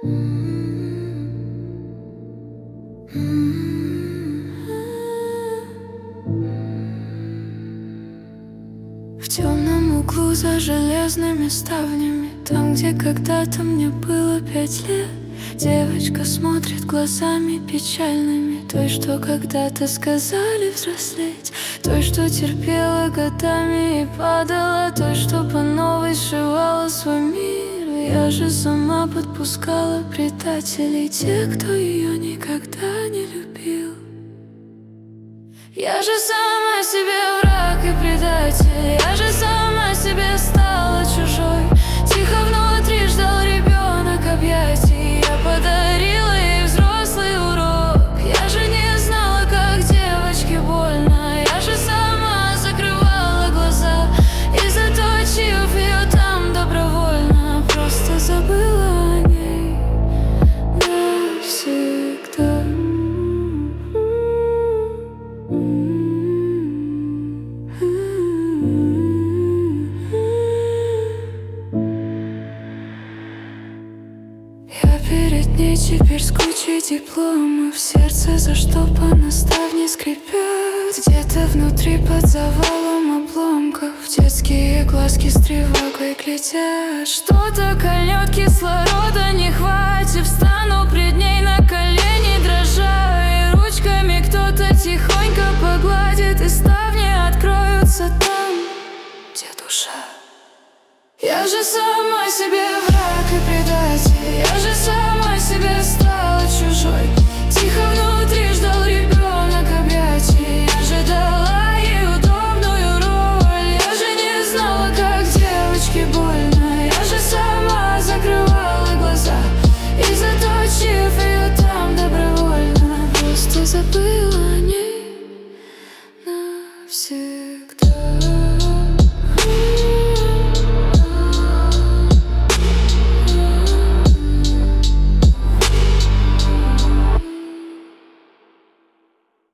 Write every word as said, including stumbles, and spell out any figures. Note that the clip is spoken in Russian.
В темном углу за железными ставнями, там, где когда-то мне было пять лет, девочка смотрит глазами печальными, той, что когда-то сказали взрослеть, той, что терпела годами и падала, той, что по новой сшивала свой мир. Я же сама подпускала предателей, тех, кто ее никогда не любил. Я же сама себе враг и предатель, я же сама себе стала чужой. Тихо внутри ждал ребенок объятий, я подарила ей взрослый урок. Я же не знала, как девочке больно, я же сама закрывала глаза и, заточив ее там добровольно, просто забыла о ней навсегда. Я перед ней теперь с кучей дипломов, в сердце заштопано, ставни скрипят. Где-то внутри под завалом обломков детские глазки с тревогой глядят. Что-то кольнет, кислорода не хватит, встану пред ней на колени дрожа, и ручками кто-то тихонько погладит, и ставни откроются там, где душа. Я же сама себе враг и предатель, я же сама себе стала